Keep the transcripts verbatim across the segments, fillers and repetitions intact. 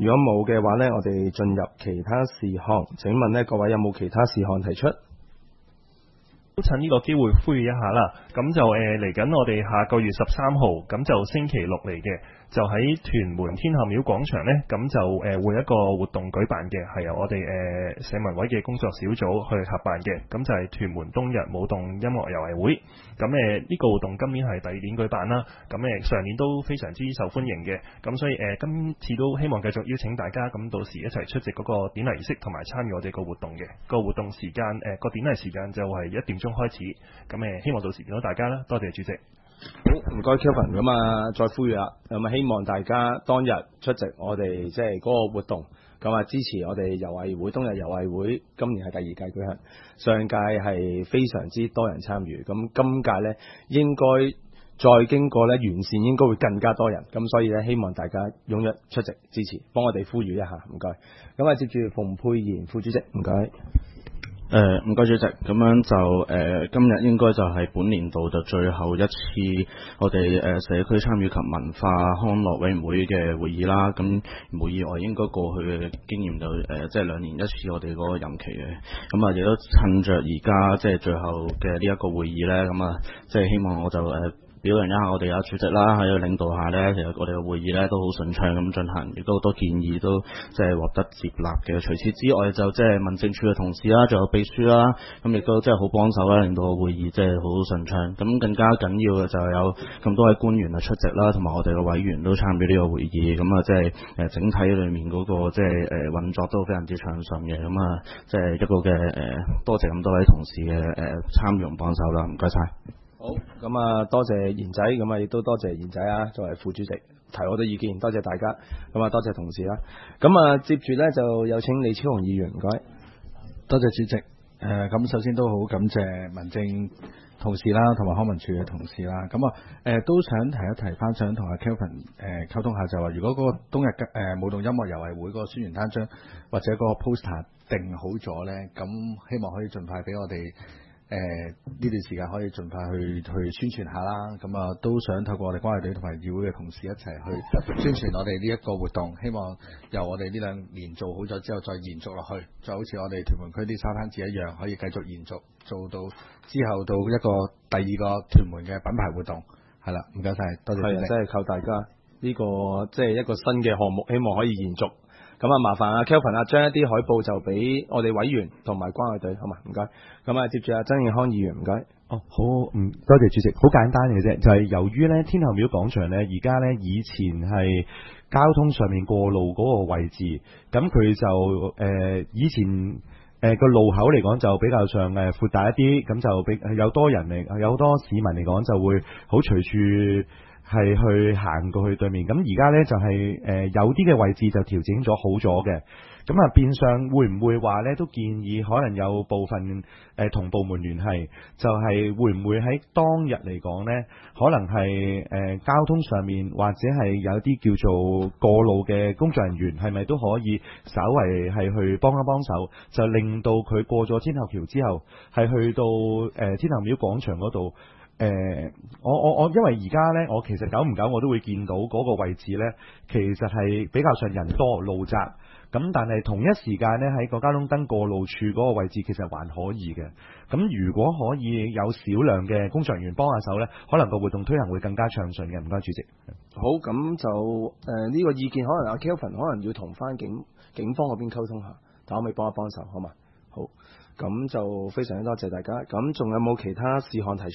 如果冇嘅話呢，我哋進入其他事項。請問呢，各位有冇其他事項提出？ 都趁呢個機會呼籲一下啦，咁就誒嚟緊我哋下個月十三號，咁就星期六嚟嘅，就喺屯門天后廟廣場呢，咁就誒、呃、會一個活動舉辦嘅，係由我哋誒、呃、社民委嘅工作小組去合辦嘅，咁就係屯門冬日舞動音樂遊藝會。咁誒呢個活動今年係第二年舉辦啦，咁誒、呃、上年都非常之受歡迎嘅，咁所以誒、呃、今次都希望繼續邀請大家，咁到時一齊出席嗰個典禮儀式同埋參與我哋個活動嘅。個活動時間誒個、呃、典禮時間就係一點鐘開始，咁誒希望到時見到大家啦，多謝主席。 好，唔該 Kevin， 咁啊再呼籲啦，咁啊希望大家當日出席我哋即係嗰個活動，咁啊支持我哋遊藝會冬日遊藝會，今年係第二屆舉行，上屆係非常之多人參與，咁今屆呢應該再經過呢完善，應該會更加多人，咁所以呢希望大家踴躍出席支持，幫我哋呼籲一下，唔該。咁啊接住馮沛然副主席，唔該。 誒唔該主席，咁樣就誒、呃、今日應該就係本年度就最後一次我哋誒、呃、社區參與及文化康樂委員會嘅會議啦。咁無意外應該過去嘅經驗就誒即係兩年一次我哋嗰個任期嘅。咁啊亦都趁着而家即係最後嘅呢一個會議咧，咁啊即係希望我就誒。呃表揚一下我哋有主席啦，喺度領導下呢，其實我哋嘅會議呢都好順暢咁進行，亦都好多建議都即係獲得接納嘅。除此之外，就即係民政處嘅同事啦，仲有秘書啦，咁亦都即係好幫手啦，令到個會議即係好順暢。咁更加緊要嘅就係有咁多位官員啊出席啦，同埋我哋嘅委員都參與呢個會議，咁啊即係誒整體裏面嗰個即係誒運作都非常之暢順嘅。咁啊即係一個嘅誒多謝咁多位同事嘅誒參與同幫手啦，唔該晒。 好，咁啊多謝賢仔，咁啊亦都多謝賢仔啊，作為副主席提我哋意見，多謝大家，咁啊多謝同事啦。咁啊接住呢，就有請李超雄議員，唔該。 多謝主席。誒、呃，咁首先都好感謝民政同事啦，同埋康文署嘅同事啦。咁啊誒都想提一提翻，想同阿 Kelvin 誒溝通下，就話如果嗰個冬日嘅誒舞動音樂遊藝會嗰個宣傳單張或者嗰個 poster 定好咗呢，咁希望可以盡快俾我哋。誒呢、呃、段時間可以盡快去去宣傳下啦，咁啊都想透過我哋關愛隊同埋議會嘅同事一齊去宣傳我哋呢一個活動，希望由我哋呢兩年做好咗之後再延續落去，就好似我哋屯門區啲沙灘子一樣，可以繼續延續做到之後到一個第二個屯門嘅品牌活動，係啦，唔該晒，多謝。係啊， 真係靠大家呢、這個即係、就是、一個新嘅項目，希望可以延續。咁啊，麻煩阿 Kelvin 啊，將一啲海報就俾我哋委員同埋關愛隊，好嘛？唔該。咁啊，接住阿曾健康議員，唔該。 哦，好，嗯，多謝主席。好簡單嘅啫，就係、是、由於咧天后廟廣場咧，而家咧以前係交通上面過路嗰個位置，咁佢就誒、呃、以前誒個、呃、路口嚟講就比較上誒闊大一啲，咁就比有多人嚟，有好多市民嚟講就會好隨處。係去行過去對面，咁而家呢，就係、是、誒、呃、有啲嘅位置就調整咗好咗嘅，咁啊變相會唔會話呢？都建議可能有部分誒、呃、同部門聯繫，就係、是、會唔會喺當日嚟講呢？可能係誒、呃、交通上面或者係有啲叫做過路嘅工作人員，係咪都可以稍為係去幫一幫手，就令到佢過咗天后橋之後，係去到誒、呃、天后廟廣場嗰度。誒、呃，我我我，因為而家呢，我其實久唔久我都會見到嗰個位置呢，其實係比較上人多路窄，咁但係同一時間呢，喺個交通燈過路處嗰個位置其實還可以嘅。咁如果可以有少量嘅工作人員幫下手呢，可能個活動推行會更加暢順嘅。唔該，主席。 好，咁就誒呢、呃呢個意見，可能阿 Kelvin 可能要同翻警警方嗰邊溝通下，但可唔可以幫一幫手，好嘛？好，咁就非常之多謝大家。咁仲有冇其他事項提出？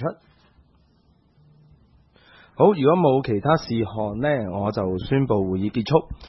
好，如果冇其他事項呢，我就宣布會議結束。